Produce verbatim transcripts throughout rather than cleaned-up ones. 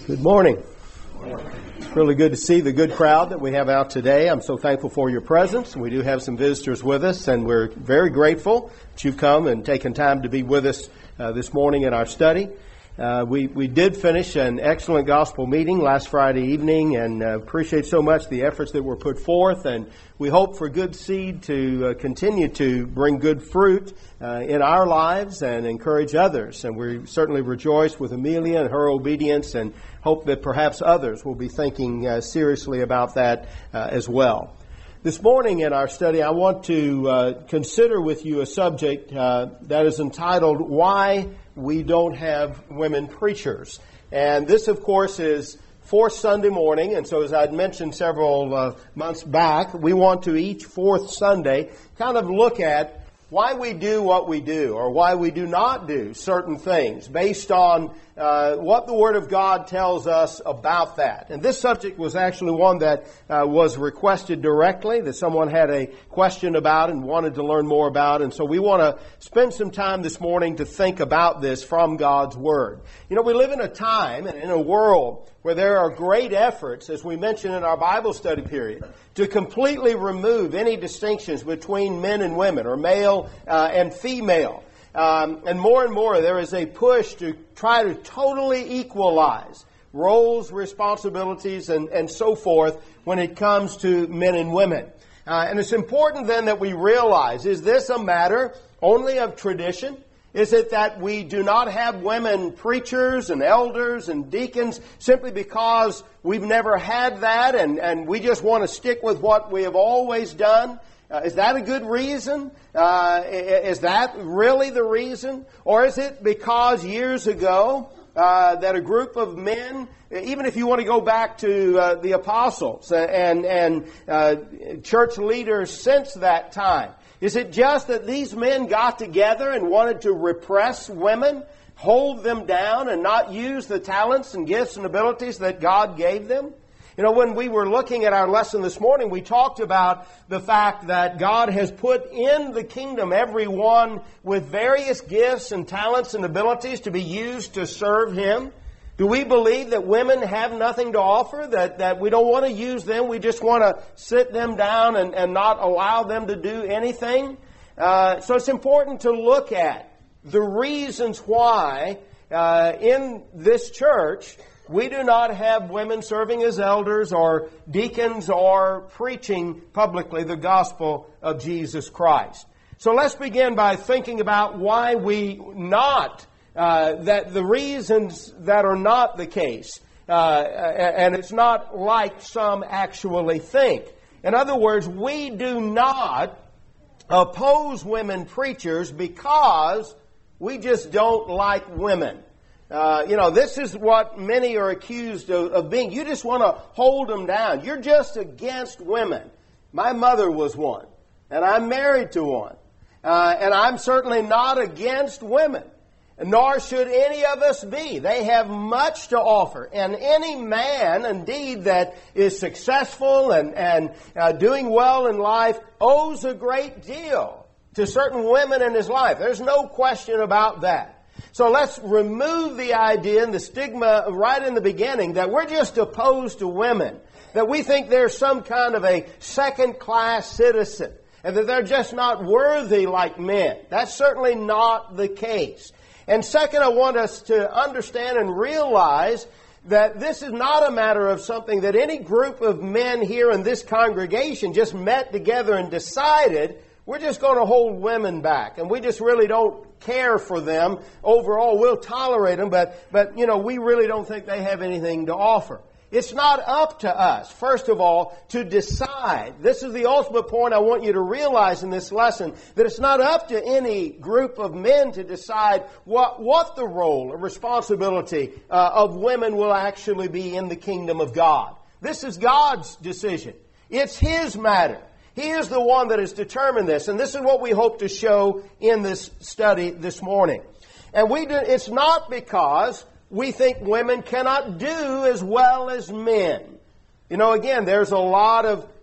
Good morning. It's really good to see the good crowd that we have out today. I'm so thankful for your presence. We do have some visitors with us, and we're very grateful that you've come and taken time to be with us uh, this morning in our study. Uh, we, we did finish an excellent gospel meeting last Friday evening, and uh, appreciate so much the efforts that were put forth, and we hope for good seed to uh, continue to bring good fruit uh, in our lives and encourage others. And we certainly rejoice with Amelia and her obedience, and hope that perhaps others will be thinking uh, seriously about that uh, as well. This morning in our study, I want to uh, consider with you a subject uh, that is entitled, Why We Don't Have Women Preachers. And this, of course, is fourth Sunday morning, and so as I'd mentioned several uh, months back, we want to each fourth Sunday kind of look at why we do what we do, or why we do not do certain things, based on uh, what the Word of God tells us about that. And this subject was actually one that uh, was requested directly, that someone had a question about and wanted to learn more about. And so we want to spend some time this morning to think about this from God's Word. You know, we live in a time and in a world where there are great efforts, as we mentioned in our Bible study period, to completely remove any distinctions between men and women, or male uh, and female. Um, and more and more there is a push to try to totally equalize roles, responsibilities, and, and so forth when it comes to men and women. Uh, and it's important then that we realize, is this a matter only of tradition? Is it that we do not have women preachers and elders and deacons simply because we've never had that and, and we just want to stick with what we have always done? Uh, is that a good reason? Uh, is that really the reason? Or is it because years ago uh, that a group of men, even if you want to go back to uh, the apostles and, and uh, church leaders since that time, is it just that these men got together and wanted to repress women, hold them down, and not use the talents and gifts and abilities that God gave them? You know, when we were looking at our lesson this morning, we talked about the fact that God has put in the kingdom everyone with various gifts and talents and abilities to be used to serve Him. Do we believe that women have nothing to offer, that, that we don't want to use them, we just want to sit them down and, and not allow them to do anything? Uh, so it's important to look at the reasons why uh, in this church we do not have women serving as elders or deacons or preaching publicly the gospel of Jesus Christ. So let's begin by thinking about why we not Uh, that the reasons that are not the case, uh, and it's not like some actually think. In other words, we do not oppose women preachers because we just don't like women. Uh, you know, this is what many are accused of, of being. You just want to hold them down. You're just against women. My mother was one, and I'm married to one, uh, and I'm certainly not against women. Nor should any of us be. They have much to offer. And any man, indeed, that is successful and, and uh, doing well in life owes a great deal to certain women in his life. There's no question about that. So let's remove the idea and the stigma right in the beginning that we're just opposed to women, that we think they're some kind of a second-class citizen, and that they're just not worthy like men. That's certainly not the case. And second, I want us to understand and realize that this is not a matter of something that any group of men here in this congregation just met together and decided, we're just going to hold women back, and we just really don't care for them. Overall, we'll tolerate them, but, but you know, we really don't think they have anything to offer. It's not up to us, first of all, to decide. This is the ultimate point I want you to realize in this lesson, that it's not up to any group of men to decide what, what the role or responsibility uh, of women will actually be in the kingdom of God. This is God's decision. It's His matter. He is the one that has determined this, and this is what we hope to show in this study this morning. And we do, it's not because we think women cannot do as well as men. You know, again, there's a lot of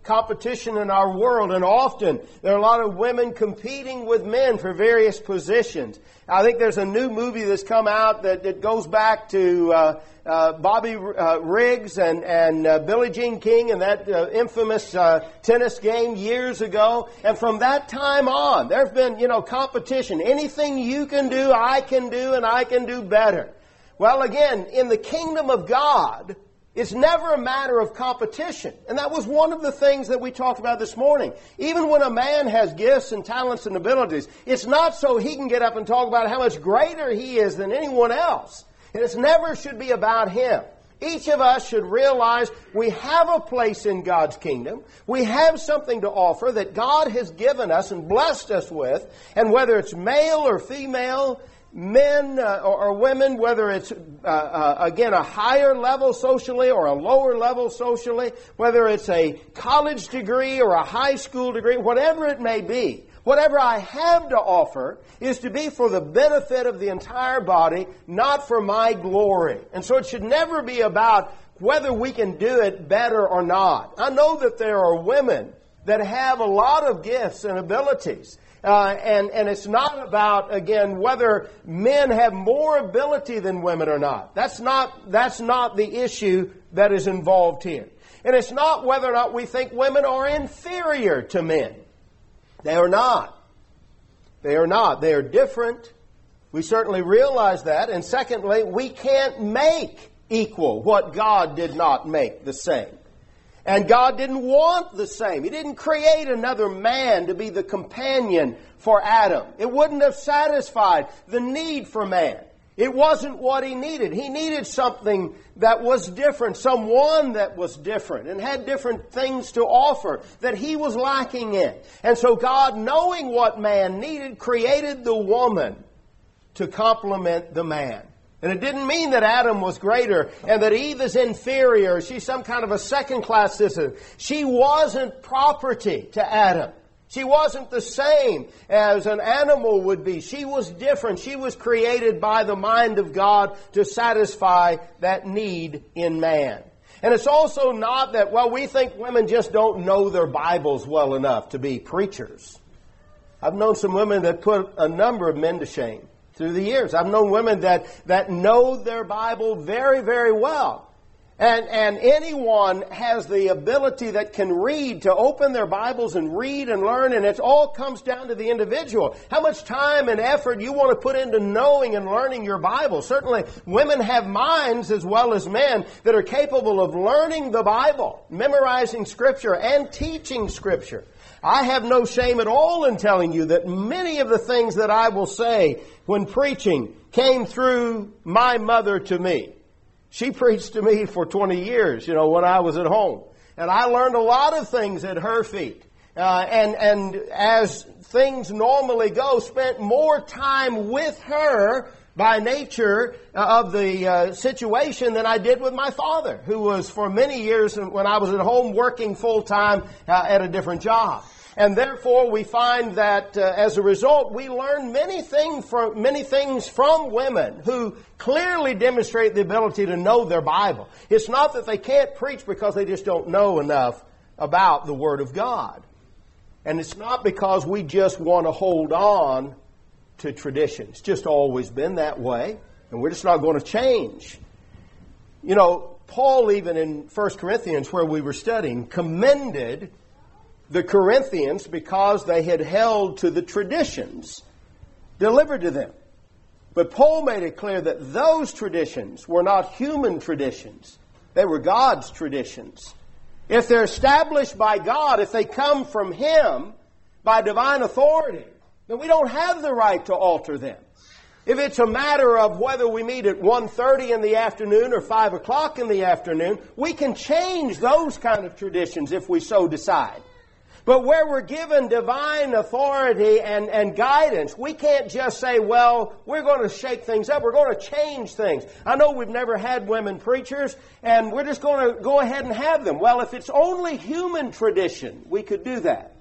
competition in our world, and often there are a lot of women competing with men for various positions. I think there's a new movie that's come out that, that goes back to uh, uh, Bobby uh, Riggs and, and uh, Billie Jean King and that uh, infamous uh, tennis game years ago. And from that time on, there's been, you know, competition. Anything you can do, I can do, and I can do better. Well, again, in the kingdom of God, it's never a matter of competition. And that was one of the things that we talked about this morning. Even when a man has gifts and talents and abilities, it's not so he can get up and talk about how much greater he is than anyone else. And it never should be about him. Each of us should realize we have a place in God's kingdom. We have something to offer that God has given us and blessed us with. And whether it's male or female, men uh, or, or women, whether it's, uh, uh, again, a higher level socially or a lower level socially, whether it's a college degree or a high school degree, whatever it may be, whatever I have to offer is to be for the benefit of the entire body, not for my glory. And so it should never be about whether we can do it better or not. I know that there are women that have a lot of gifts and abilities. Uh, and, and it's not about, again, whether men have more ability than women or not. That's not, that's not the issue that is involved here. And it's not whether or not we think women are inferior to men. They are not. They are not. They are different. We certainly realize that. And secondly, we can't make equal what God did not make the same. And God didn't want the same. He didn't create another man to be the companion for Adam. It wouldn't have satisfied the need for man. It wasn't what he needed. He needed something that was different, someone that was different and had different things to offer that he was lacking in. And so God, knowing what man needed, created the woman to complement the man. And it didn't mean that Adam was greater and that Eve is inferior. She's some kind of a second-class citizen. She wasn't property to Adam. She wasn't the same as an animal would be. She was different. She was created by the mind of God to satisfy that need in man. And it's also not that, well, we think women just don't know their Bibles well enough to be preachers. I've known some women that put a number of men to shame through the years. I've known women that, that know their Bible very, very well. And, and anyone has the ability that can read to open their Bibles and read and learn, and it all comes down to the individual. How much time and effort you want to put into knowing and learning your Bible. Certainly, women have minds as well as men that are capable of learning the Bible, memorizing Scripture, and teaching Scripture. I have no shame at all in telling you that many of the things that I will say when preaching came through my mother to me. She preached to me for twenty years, you know, when I was at home. And I learned a lot of things at her feet. Uh, and, and as things normally go, spent more time with her by nature of the uh, situation than I did with my father, who was for many years when I was at home working full-time uh, at a different job. And therefore, we find that uh, as a result, we learn many things from many things from women who clearly demonstrate the ability to know their Bible. It's not that they can't preach because they just don't know enough about the Word of God. And it's not because we just want to hold on to tradition. It's just always been that way, and we're just not going to change. You know, Paul, even in First Corinthians, where we were studying, commended the Corinthians because they had held to the traditions delivered to them. But Paul made it clear that those traditions were not human traditions. They were God's traditions. If they're established by God, if they come from Him by divine authority, then we don't have the right to alter them. If it's a matter of whether we meet at one thirty in the afternoon or five o'clock in the afternoon, we can change those kind of traditions if we so decide. But where we're given divine authority and, and guidance, we can't just say, well, we're going to shake things up. We're going to change things. I know we've never had women preachers, and we're just going to go ahead and have them. Well, if it's only human tradition, we could do that.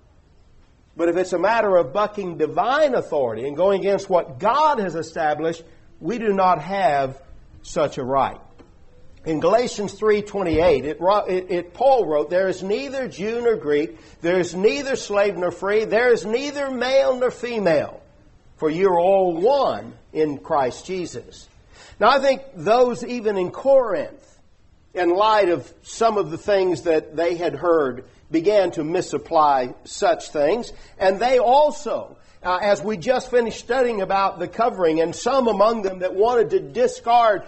But if it's a matter of bucking divine authority and going against what God has established, we do not have such a right. In Galatians three twenty-eight, it, it, it, Paul wrote, "There is neither Jew nor Greek, there is neither slave nor free, there is neither male nor female, for you are all one in Christ Jesus." Now I think those even in Corinth, in light of some of the things that they had heard, began to misapply such things. And they also, uh, as we just finished studying about the covering, and some among them that wanted to discard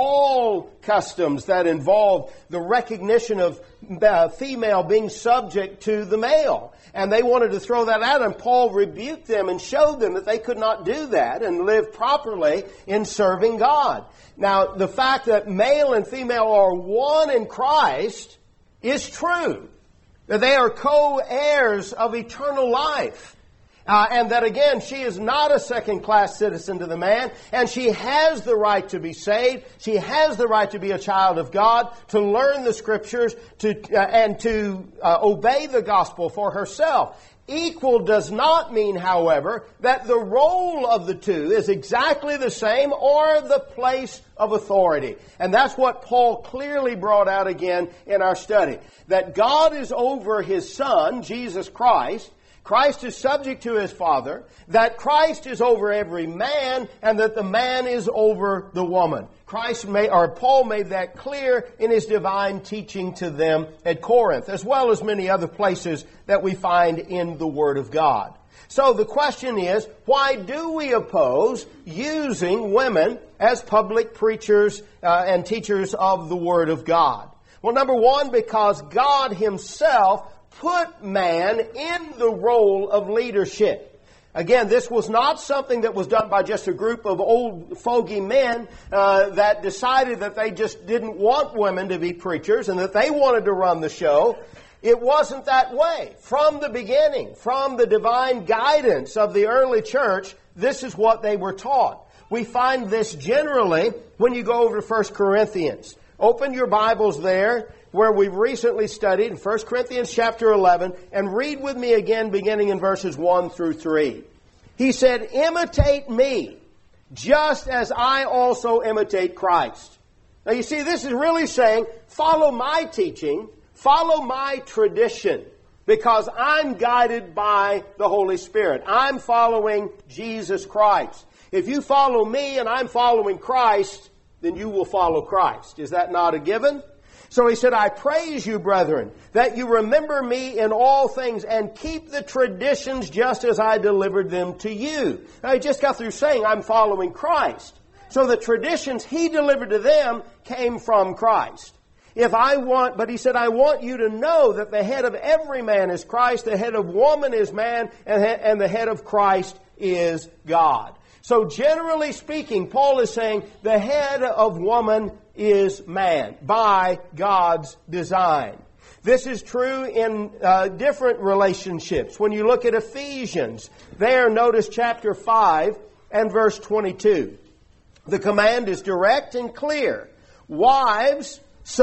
all customs that involved the recognition of uh, female being subject to the male. And they wanted to throw that out, and Paul rebuked them and showed them that they could not do that and live properly in serving God. Now, the fact that male and female are one in Christ is true. That they are co-heirs of eternal life. Uh, and that again, she is not a second-class citizen to the man, and she has the right to be saved. She has the right to be a child of God, to learn the Scriptures, to uh, and to uh, obey the gospel for herself. Equal does not mean, however, that the role of the two is exactly the same or the place of authority. And that's what Paul clearly brought out again in our study. That God is over His Son, Jesus Christ. Christ is subject to His Father, that Christ is over every man, and that the man is over the woman. Christ made, or Paul made that clear in his divine teaching to them at Corinth, as well as many other places that we find in the Word of God. So the question is, why do we oppose using women as public preachers uh, and teachers of the Word of God? Well, number one, because God Himself put man in the role of leadership. Again, this was not something that was done by just a group of old fogey men uh, that decided that they just didn't want women to be preachers and that they wanted to run the show. It wasn't that way. From the beginning, from the divine guidance of the early church, this is what they were taught. We find this generally when you go over to First Corinthians. Open your Bibles there, where we've recently studied in First Corinthians chapter eleven, and read with me again beginning in verses one through three. He said, "Imitate me, just as I also imitate Christ." Now you see, this is really saying, follow my teaching, follow my tradition, because I'm guided by the Holy Spirit. I'm following Jesus Christ. If you follow me and I'm following Christ, then you will follow Christ. Is that not a given? So he said, "I praise you, brethren, that you remember me in all things and keep the traditions just as I delivered them to you." Now he just got through saying, I'm following Christ. So the traditions he delivered to them came from Christ. If I want, but he said, "I want you to know that the head of every man is Christ, the head of woman is man, and, and the head of Christ is God." So generally speaking, Paul is saying the head of woman is man by God's design. This is true in uh, different relationships. When you look at Ephesians, there notice chapter five and verse twenty-two. The command is direct and clear. "Wives,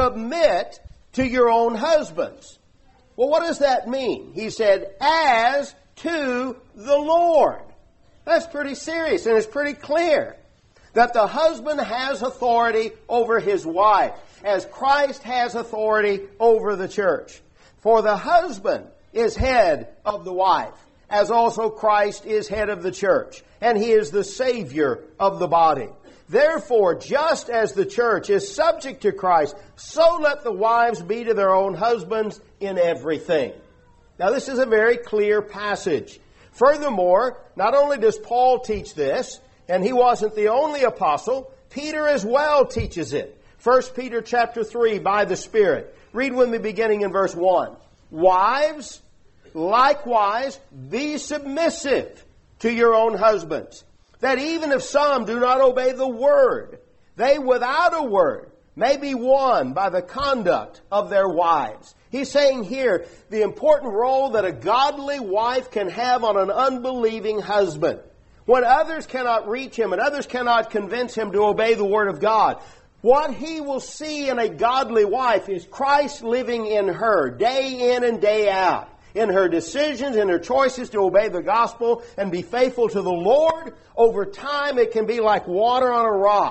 submit to your own husbands." Well, what does that mean? He said, "as to the Lord." That's pretty serious, and it's pretty clear that the husband has authority over his wife, as Christ has authority over the church. For the husband is head of the wife, as also Christ is head of the church, and He is the Savior of the body. Therefore, just as the church is subject to Christ, so let the wives be to their own husbands in everything. Now, this is a very clear passage. Furthermore, not only does Paul teach this, and he wasn't the only apostle, Peter as well teaches it. First Peter chapter three, by the Spirit. Read with me beginning in verse one. "Wives, likewise, be submissive to your own husbands, that even if some do not obey the word, they without a word may be won by the conduct of their wives." He's saying here the important role that a godly wife can have on an unbelieving husband. When others cannot reach him and others cannot convince him to obey the Word of God, what he will see in a godly wife is Christ living in her day in and day out. In her decisions, in her choices to obey the gospel and be faithful to the Lord, over time it can be like water on a rock.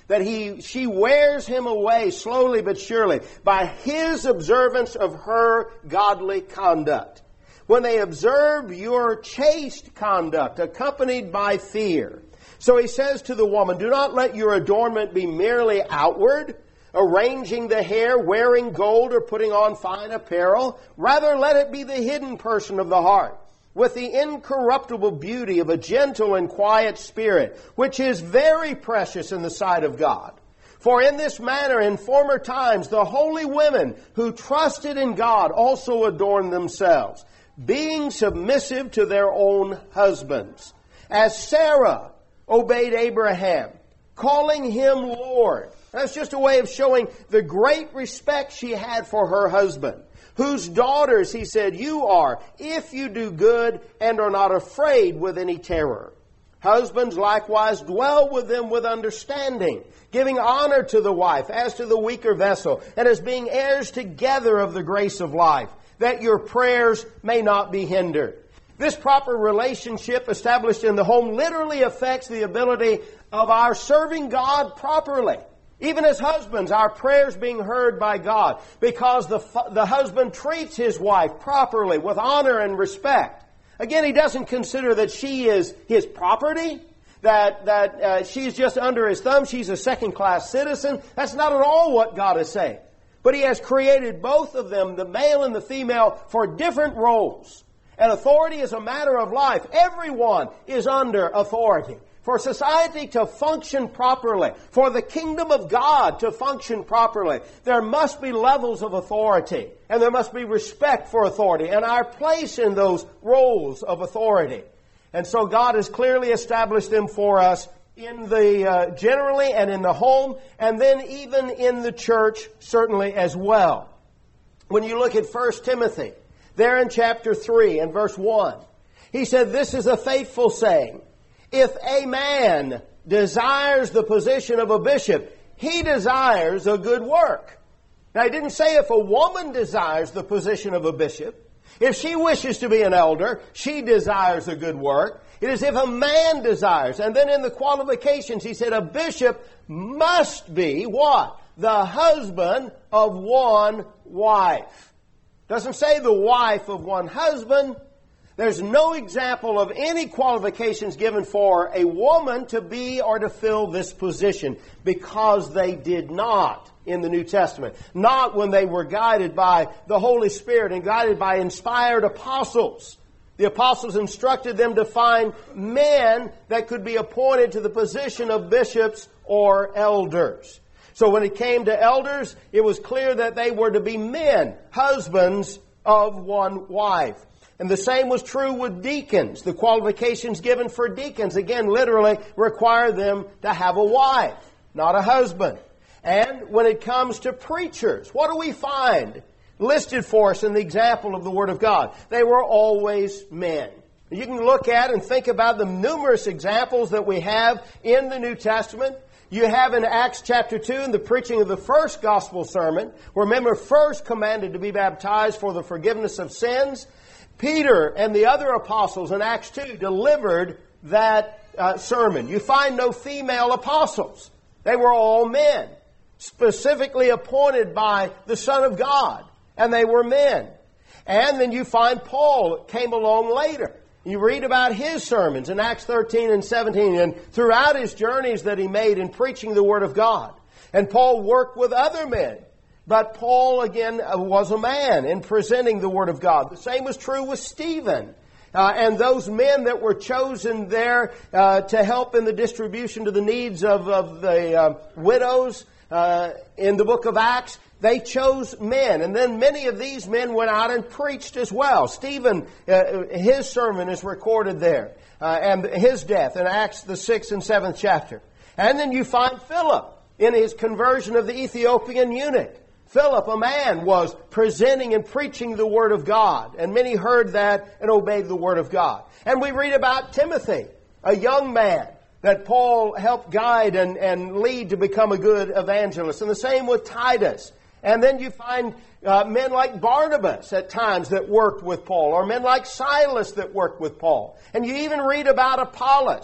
that he, she wears him away slowly but surely by his observance of her godly conduct. When they observe your chaste conduct accompanied by fear. So he says to the woman, do not let your adornment be merely outward, arranging the hair, wearing gold, or putting on fine apparel. Rather, let it be the hidden person of the heart, with the incorruptible beauty of a gentle and quiet spirit, which is very precious in the sight of God. For in this manner, in former times, the holy women who trusted in God also adorned themselves, being submissive to their own husbands. As Sarah obeyed Abraham, calling him Lord. That's just a way of showing the great respect she had for her husband, whose daughters, he said, you are, if you do good and are not afraid with any terror. Husbands likewise dwell with them with understanding, giving honor to the wife as to the weaker vessel, and as being heirs together of the grace of life, that your prayers may not be hindered. This proper relationship established in the home literally affects the ability of our serving God properly. Even as husbands, our prayers being heard by God, because the, the husband treats his wife properly with honor and respect. Again, he doesn't consider that she is his property, that, that uh, she's just under his thumb, she's a second-class citizen. That's not at all what God is saying. But he has created both of them, the male and the female, for different roles. And authority is a matter of life. Everyone is under authority. For society to function properly, for the kingdom of God to function properly, there must be levels of authority. And there must be respect for authority and our place in those roles of authority. And so God has clearly established them for us in the uh, generally and in the home, and then even in the church certainly as well. When you look at First Timothy, there in chapter three and verse one, he said, this is a faithful saying. If a man desires the position of a bishop, he desires a good work. Now, he didn't say if a woman desires the position of a bishop. If she wishes to be an elder, she desires a good work. It is if a man desires. And then in the qualifications, he said a bishop must be what? The husband of one wife. Doesn't say the wife of one husband. There's no example of any qualifications given for a woman to be or to fill this position, because they did not in the New Testament. Not when they were guided by the Holy Spirit and guided by inspired apostles. The apostles instructed them to find men that could be appointed to the position of bishops or elders. So when it came to elders, it was clear that they were to be men, husbands of one wife. And the same was true with deacons. The qualifications given for deacons, again, literally require them to have a wife, not a husband. And when it comes to preachers, what do we find listed for us in the example of the Word of God? They were always men. You can look at and think about the numerous examples that we have in the New Testament. You have in Acts chapter two, in the preaching of the first gospel sermon, where men were first commanded to be baptized for the forgiveness of sins. Peter and the other apostles in Acts two delivered that uh, sermon. You find no female apostles. They were all men, specifically appointed by the Son of God, and they were men. And then you find Paul came along later. You read about his sermons in Acts thirteen and seventeen, and throughout his journeys that he made in preaching the Word of God. And Paul worked with other men. But Paul, again, was a man in presenting the Word of God. The same was true with Stephen. Uh, and those men that were chosen there uh, to help in the distribution to the needs of, of the uh, widows uh, in the book of Acts, they chose men. And then many of these men went out and preached as well. Stephen, uh, his sermon is recorded there. Uh, and his death in Acts, the sixth and seventh chapter. And then you find Philip in his conversion of the Ethiopian eunuch. Philip, a man, was presenting and preaching the Word of God. And many heard that and obeyed the Word of God. And we read about Timothy, a young man that Paul helped guide and, and lead to become a good evangelist. And the same with Titus. And then you find uh, men like Barnabas at times that worked with Paul, or men like Silas that worked with Paul. And you even read about Apollos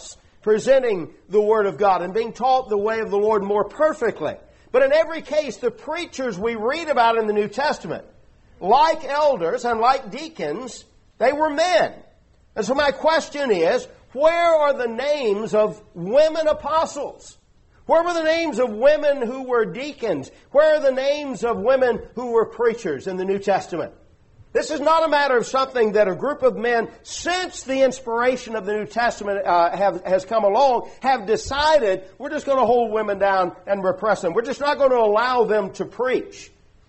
presenting the Word of God and being taught the way of the Lord more perfectly. But in every case, the preachers we read about in the New Testament, like elders and like deacons, they were men. And so my question is, where are the names of women apostles? Where were the names of women who were deacons? Where are the names of women who were preachers in the New Testament? This is not a matter of something that a group of men, since the inspiration of the New Testament uh, have, has come along, have decided we're just going to hold women down and repress them. We're just not going to allow them to preach.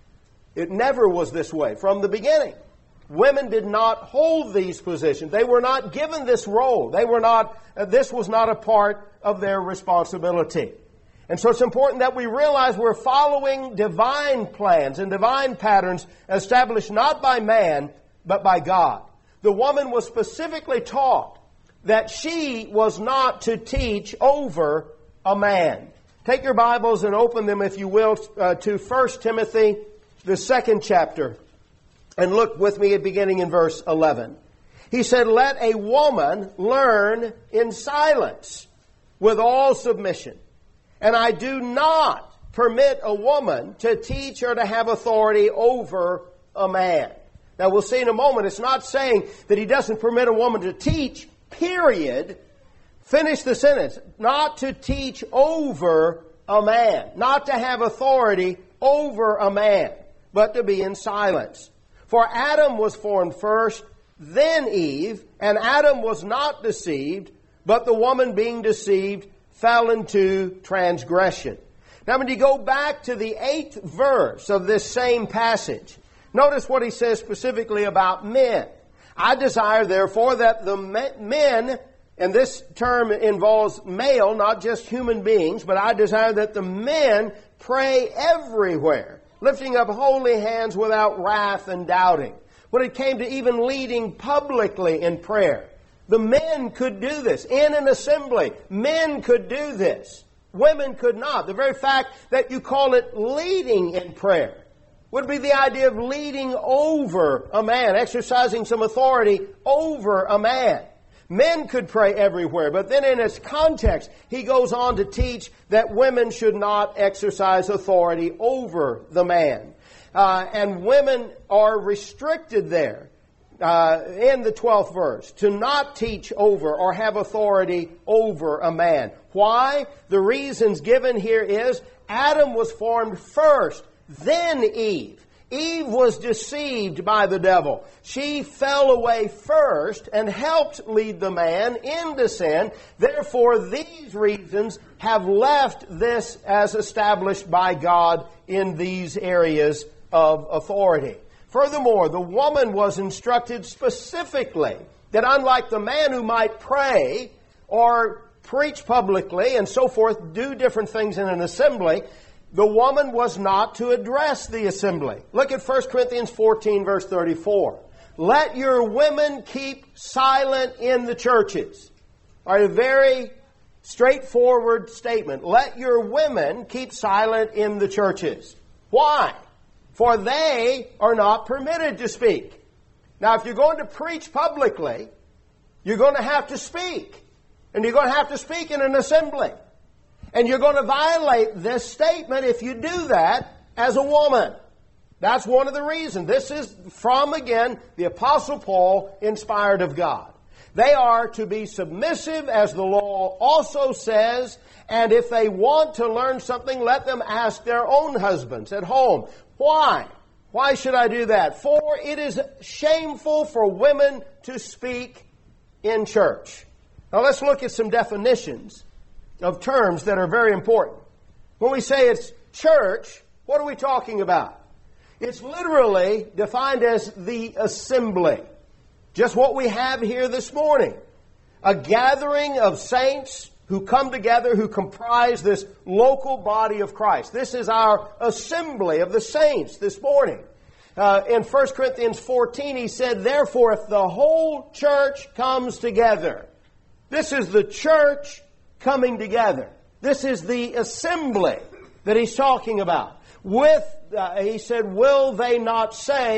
It never was this way from the beginning. Women did not hold these positions. They were not given this role. They were not. Uh, this was not a part of their responsibility. And so it's important that we realize we're following divine plans and divine patterns established not by man, but by God. The woman was specifically taught that she was not to teach over a man. Take your Bibles and open them, if you will, uh, to First Timothy, the second chapter. And look with me at beginning in verse eleven. He said, "Let a woman learn in silence with all submission. And I do not permit a woman to teach or to have authority over a man." Now we'll see in a moment, it's not saying that he doesn't permit a woman to teach, period. Finish the sentence. Not to teach over a man. Not to have authority over a man, but to be in silence. For Adam was formed first, then Eve, and Adam was not deceived, but the woman being deceived fell into transgression. Now when you go back to the eighth verse of this same passage, notice what he says specifically about men. "I desire therefore that the men," and this term involves male, not just human beings, but "I desire that the men pray everywhere, lifting up holy hands without wrath and doubting." When it came to even leading publicly in prayer, the men could do this. In an assembly, men could do this. Women could not. The very fact that you call it leading in prayer would be the idea of leading over a man, exercising some authority over a man. Men could pray everywhere, but then in its context, he goes on to teach that women should not exercise authority over the man. Uh, and women are restricted there. Uh, in the twelfth verse, to not teach over or have authority over a man. Why? The reasons given here is Adam was formed first, then Eve. Eve was deceived by the devil. She fell away first and helped lead the man into sin. Therefore, these reasons have left this as established by God in these areas of authority. Furthermore, the woman was instructed specifically that unlike the man who might pray or preach publicly and so forth, do different things in an assembly, the woman was not to address the assembly. Look at First Corinthians fourteen, verse thirty-four. "Let your women keep silent in the churches." All right, a very straightforward statement. Let your women keep silent in the churches. Why? For they are not permitted to speak. Now, if you're going to preach publicly, you're going to have to speak. And you're going to have to speak in an assembly. And you're going to violate this statement if you do that as a woman. That's one of the reasons. This is from, again, the Apostle Paul, inspired of God. They are to be submissive, as the law also says, and if they want to learn something, let them ask their own husbands at home. Why? Why should I do that? For it is shameful for women to speak in church. Now let's look at some definitions of terms that are very important. When we say it's church, what are we talking about? It's literally defined as the assembly. Just what we have here this morning. A gathering of saints who come together, who comprise this local body of Christ. This is our assembly of the saints this morning. Uh, in First Corinthians fourteen, he said, "Therefore, if the whole church comes together," this is the church coming together. This is the assembly that he's talking about. With, uh, he said, "will they not say,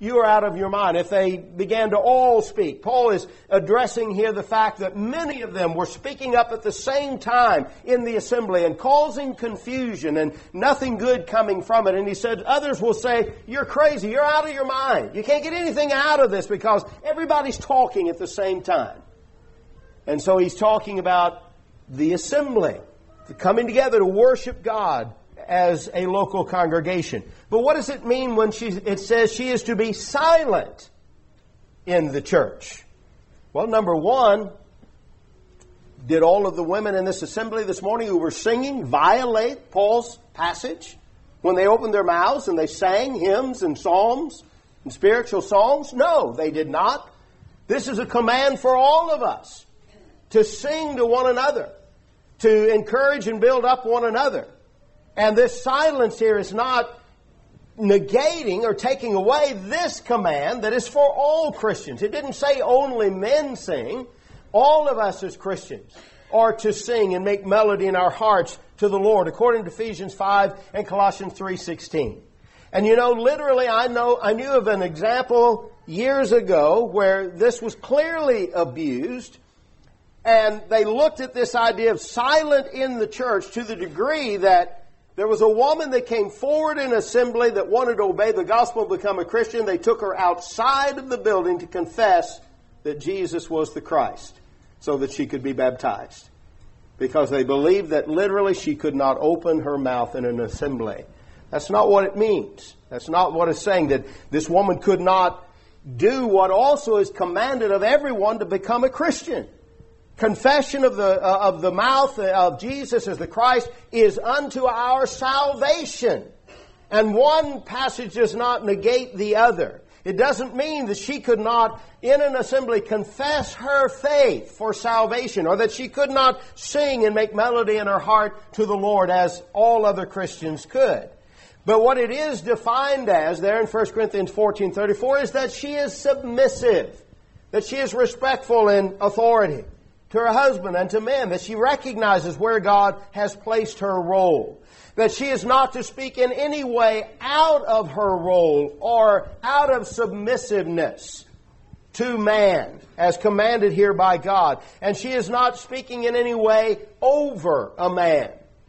you are out of your mind. If they began to all speak. Paul is addressing here the fact that many of them were speaking up at the same time in the assembly and causing confusion and nothing good coming from it. And he said, others will say, you're crazy, you're out of your mind. You can't get anything out of this because everybody's talking at the same time. And so he's talking about the assembly, the coming together to worship God as a local congregation. But what does it mean when she, it says she is to be silent in the church? Well, number one, did all of the women in this assembly this morning who were singing violate Paul's passage when they opened their mouths and they sang hymns and psalms and spiritual songs? No, they did not. This is a command for all of us to sing to one another, to encourage and build up one another. And this silence here is not negating or taking away this command that is for all Christians. It didn't say only men sing. All of us as Christians are to sing and make melody in our hearts to the Lord, according to Ephesians five and Colossians three sixteen. And you know, literally, I know I knew of an example years ago where this was clearly abused. And they looked at this idea of silent in the church to the degree that there was a woman that came forward in assembly that wanted to obey the gospel and become a Christian. They took her outside of the building to confess that Jesus was the Christ so that she could be baptized. Because they believed that literally she could not open her mouth in an assembly. That's not what it means. That's not what it's saying, that this woman could not do what also is commanded of everyone to become a Christian. Confession of the uh, of the mouth of Jesus as the Christ is unto our salvation. And one passage does not negate the other. It doesn't mean that she could not, in an assembly, confess her faith for salvation, or that she could not sing and make melody in her heart to the Lord as all other Christians could. But what it is defined as there in First Corinthians fourteen thirty-four is that she is submissive, that she is respectful in authority to her husband and to men, that she recognizes where God has placed her role, that she is not to speak in any way out of her role or out of submissiveness to man, as commanded here by God, and she is not speaking in any way over a man,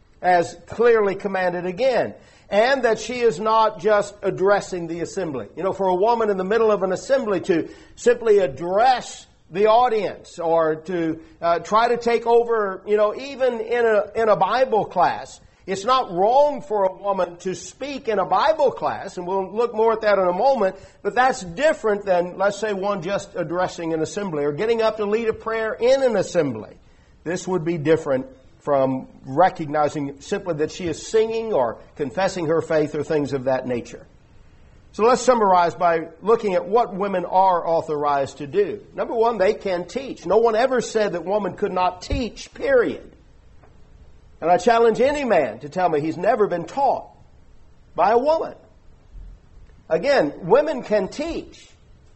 as clearly commanded again. And that she is not just addressing the assembly. You know, for a woman in the middle of an assembly to simply address the audience or to uh, try to take over, you know, even in a in a Bible class. It's not wrong for a woman to speak in a Bible class, and we'll look more at that in a moment, but that's different than, let's say, one just addressing an assembly or getting up to lead a prayer in an assembly. This would be different from recognizing simply that she is singing or confessing her faith or things of that nature. So let's summarize by looking at what women are authorized to do. Number one, they can teach. No one ever said that woman could not teach, period. And I challenge any man to tell me he's never been taught by a woman. Again, women can teach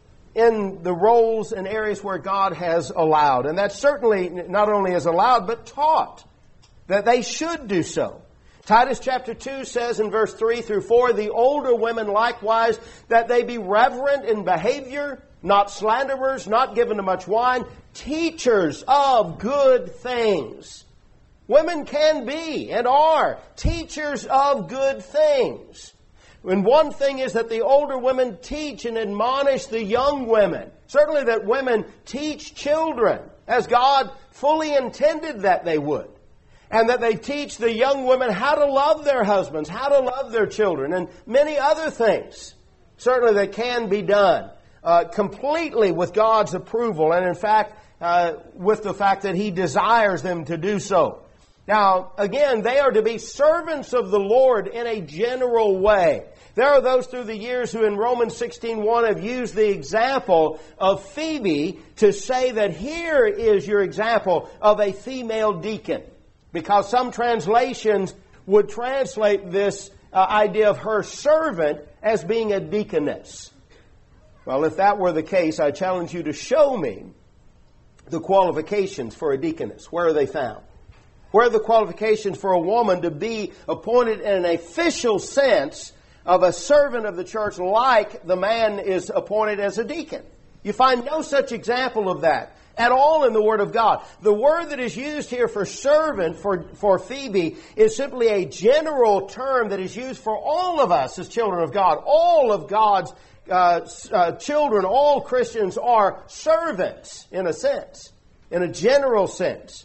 in the roles and areas where God has allowed. And that certainly not only is allowed, but taught that they should do so. Titus chapter two says in verse three through four, the older women likewise, that they be reverent in behavior, not slanderers, not given to much wine, teachers of good things. Women can be and are teachers of good things. And one thing is that the older women teach and admonish the young women. Certainly that women teach children as God fully intended that they would. And that they teach the young women how to love their husbands, how to love their children, and many other things. Certainly that can be done uh, completely with God's approval, and in fact, uh, with the fact that He desires them to do so. Now, again, they are to be servants of the Lord in a general way. There are those through the years who in Romans sixteen one have used the example of Phoebe to say that here is your example of a female deacon. Because some translations would translate this uh, idea of her servant as being a deaconess. Well, if that were the case, I challenge you to show me the qualifications for a deaconess. Where are they found? Where are the qualifications for a woman to be appointed in an official sense of a servant of the church like the man is appointed as a deacon. You find no such example of that at all in the Word of God. The word that is used here for servant for, for Phoebe is simply a general term that is used for all of us as children of God. All of God's uh, uh, children, all Christians are servants in a sense, in a general sense.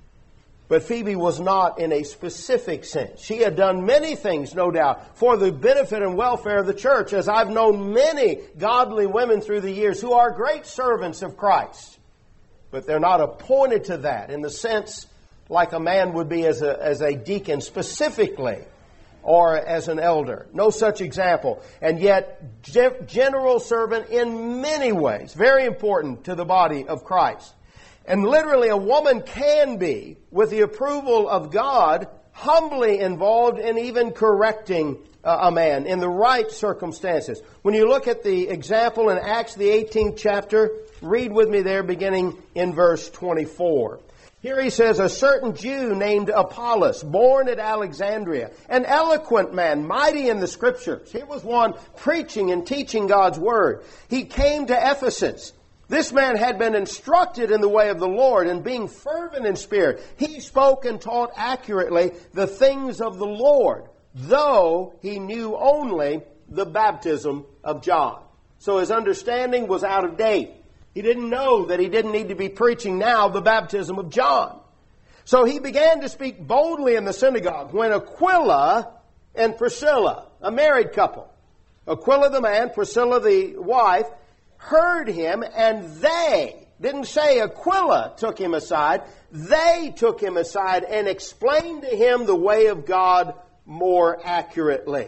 But Phoebe was not in a specific sense. She had done many things, no doubt, for the benefit and welfare of the church, as I've known many godly women through the years who are great servants of Christ. But they're not appointed to that in the sense like a man would be as a, as a deacon specifically or as an elder. No such example. And yet, ge- general servant in many ways. Very important to the body of Christ. And literally a woman can be, with the approval of God, humbly involved in even correcting uh, a man in the right circumstances. When you look at the example in Acts, the eighteenth chapter, read with me there beginning in verse twenty-four. Here he says, a certain Jew named Apollos, born at Alexandria, an eloquent man, mighty in the Scriptures. Here was one preaching and teaching God's Word. He came to Ephesus. This man had been instructed in the way of the Lord, and being fervent in spirit, he spoke and taught accurately the things of the Lord, though he knew only the baptism of John. So his understanding was out of date. He didn't know that he didn't need to be preaching now the baptism of John. So he began to speak boldly in the synagogue when Aquila and Priscilla, a married couple, Aquila the man, Priscilla the wife, heard him, and they, didn't say Aquila took him aside, they took him aside and explained to him the way of God more accurately.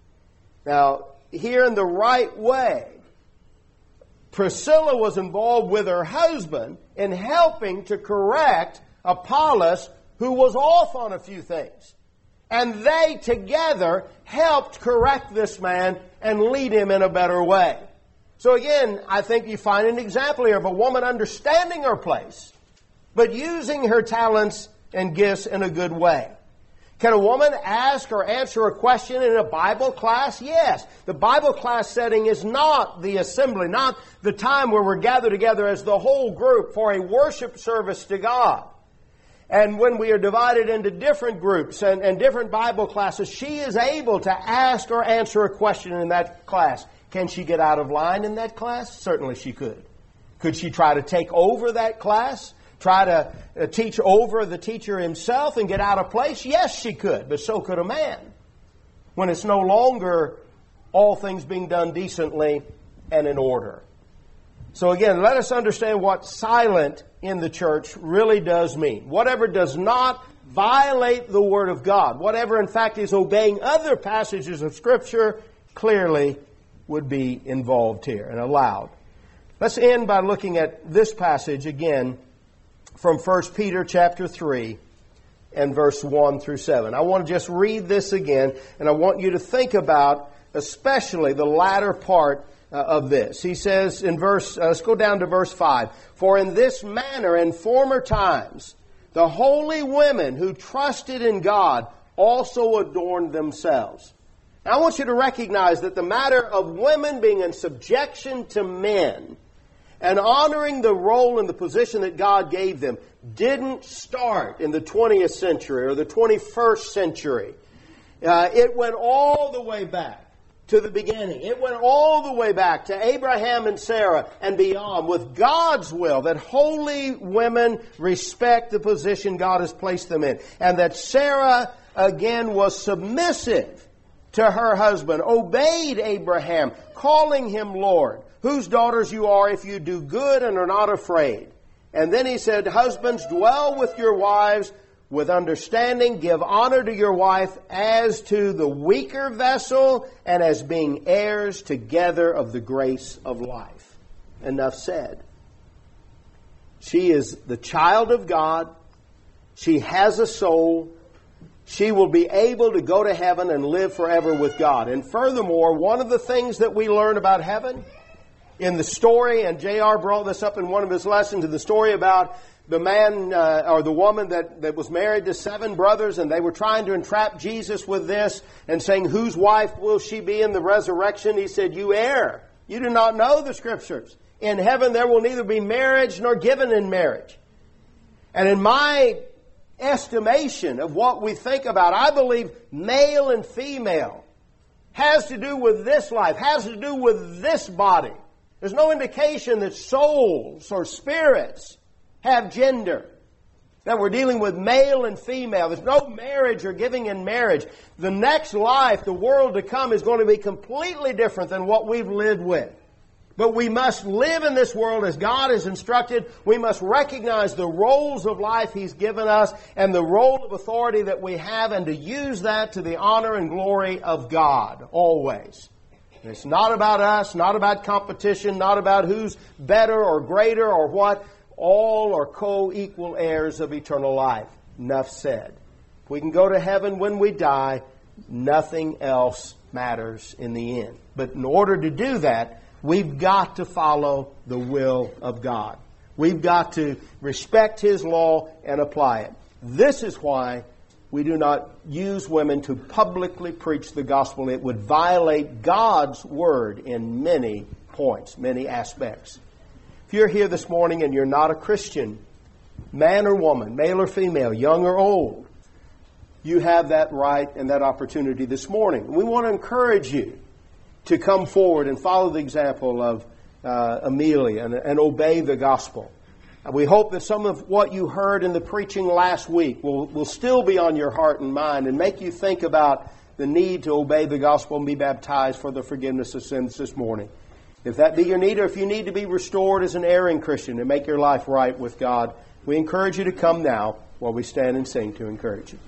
Now, here in the right way, Priscilla was involved with her husband in helping to correct Apollos, who was off on a few things. And they together helped correct this man and lead him in a better way. So again, I think you find an example here of a woman understanding her place, but using her talents and gifts in a good way. Can a woman ask or answer a question in a Bible class? Yes. The Bible class setting is not the assembly, not the time where we're gathered together as the whole group for a worship service to God. And when we are divided into different groups and, and different Bible classes, she is able to ask or answer a question in that class. Can she get out of line in that class? Certainly she could. Could she try to take over that class? Try to uh, teach over the teacher himself and get out of place? Yes, she could, but so could a man. When it's no longer all things being done decently and in order. So again, let us understand what silent in the church really does mean. Whatever does not violate the Word of God, whatever in fact is obeying other passages of Scripture, clearly would be involved here and allowed. Let's end by looking at this passage again from First Peter chapter three and verse one through seven. I want to just read this again, and I want you to think about especially the latter part uh, of this. He says in verse, uh, let's go down to verse five. For in this manner in former times the holy women who trusted in God also adorned themselves. Now, I want you to recognize that the matter of women being in subjection to men and honoring the role and the position that God gave them didn't start in the twentieth century or the twenty-first century. Uh, it went all the way back to the beginning. It went all the way back to Abraham and Sarah and beyond with God's will that holy women respect the position God has placed them in. And that Sarah, again, was submissive to her husband, obeyed Abraham, calling him Lord, whose daughters you are if you do good and are not afraid. And then he said, husbands, dwell with your wives with understanding, give honor to your wife as to the weaker vessel and as being heirs together of the grace of life. Enough said. She is the child of God. She has a soul. She will be able to go to heaven and live forever with God. And furthermore, one of the things that we learn about heaven in the story, and J R brought this up in one of his lessons, in the story about the man uh, or the woman that, that was married to seven brothers, and they were trying to entrap Jesus with this and saying, whose wife will she be in the resurrection? He said, you err. You do not know the Scriptures. In heaven there will neither be marriage nor given in marriage. And in my estimation of what we think about, I believe male and female has to do with this life, has to do with this body. There's no indication that souls or spirits have gender, that we're dealing with male and female. There's no marriage or giving in marriage. The next life, the world to come, is going to be completely different than what we've lived with. But we must live in this world as God has instructed. We must recognize the roles of life He's given us and the role of authority that we have, and to use that to the honor and glory of God always. And it's not about us, not about competition, not about who's better or greater or what. All are co-equal heirs of eternal life. Enough said. If we can go to heaven when we die, nothing else matters in the end. But in order to do that, we've got to follow the will of God. We've got to respect His law and apply it. This is why we do not use women to publicly preach the gospel. It would violate God's word in many points, many aspects. If you're here this morning and you're not a Christian, man or woman, male or female, young or old, you have that right and that opportunity this morning. We want to encourage you to come forward and follow the example of uh, Amelia and, and obey the gospel. And we hope that some of what you heard in the preaching last week will, will still be on your heart and mind and make you think about the need to obey the gospel and be baptized for the forgiveness of sins this morning. If that be your need, or if you need to be restored as an erring Christian and make your life right with God, we encourage you to come now while we stand and sing to encourage you.